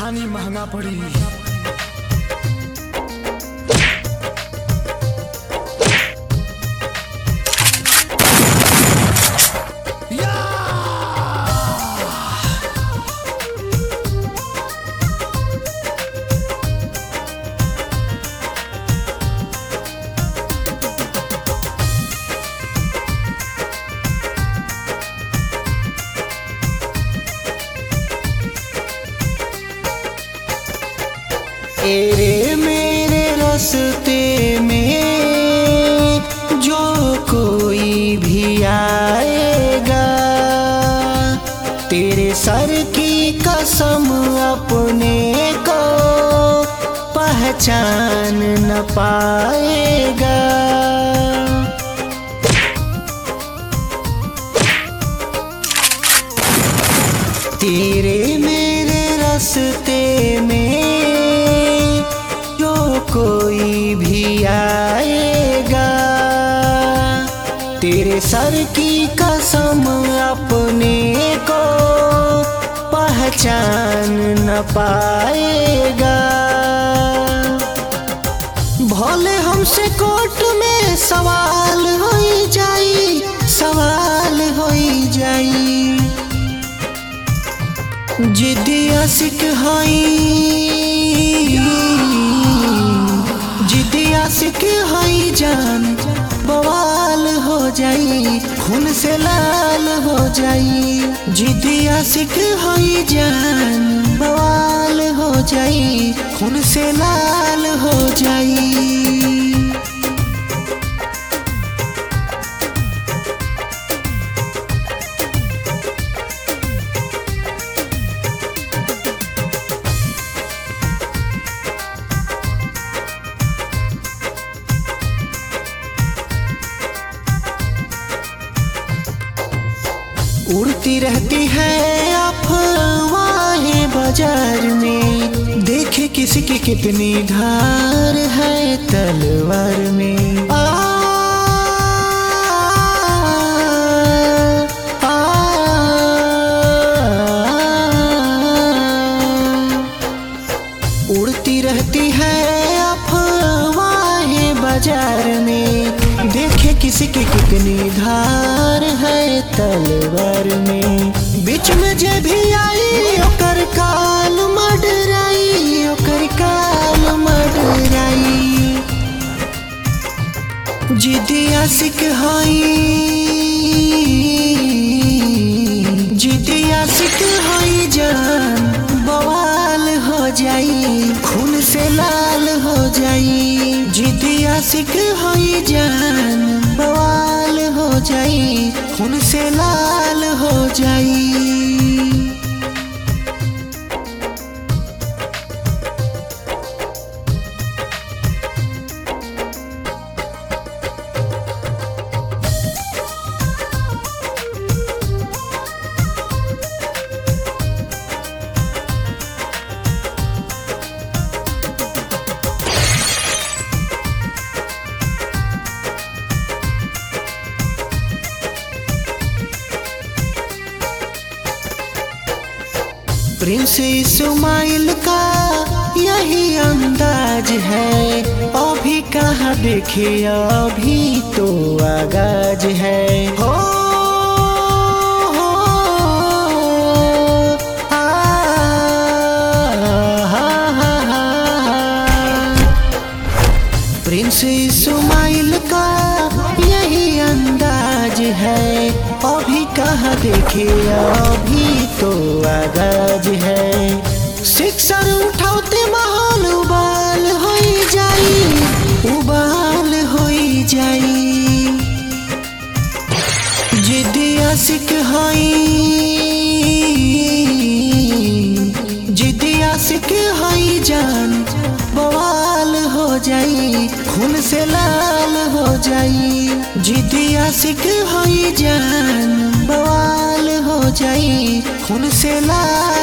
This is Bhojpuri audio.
कहानी महंगा पड़ी। तेरे मेरे रास्ते में जो कोई भी आएगा, तेरे सर की कसम अपने को पहचान न पाएगा। तेरे मेरे रास्ते में कोई भी आएगा, तेरे सर की कसम अपने को पहचान न पाएगा। भले हमसे कोर्ट में सवाल हो जाई, सवाल हो जाई, जिद्दी आशिक आशिक हई जान, बवाल हो जाई, खून से लाल हो जाई। जिद्दी आशिक हई जान, बवाल हो जाई, खून से लाल हो जाई। उड़ती रहती है अफवाहें बाजार में, देखे किसी की कितनी धार है तलवार में। उड़ती रहती है अफवाहें बाजार में, देखे किसी की कितनी धार है तलवार में। बीच में जे भी आई ओकर काल मडराई, ओकर काल मडराई। जिद्दी आशिक हई, जिद्दी आशिक हई जान, बवाल हो जाई, खून से लाल हो जाई। जिद्दी आशिक हई जान, बवाल हो जाई, खून से लाल हो जाई। प्रिंस इस्माइल का यही अंदाज है, अभी कहाँ देखे अभी तो आगाज है। हो प्रिंस इस्माइल का यही अंदाज है, अभी कहाँ देखे अभी तो आगाज है। सिक्सर उठाते माहौल उबाल हो जाई, उबाल हो जाई। जिद्दी आशिक हई, जिद्दी आशिक हई जान, बवाल हो जाई, खून से लाल हो जाई। जिद्दी आशिक हई जान, बवाल हो जाई, खून से लाल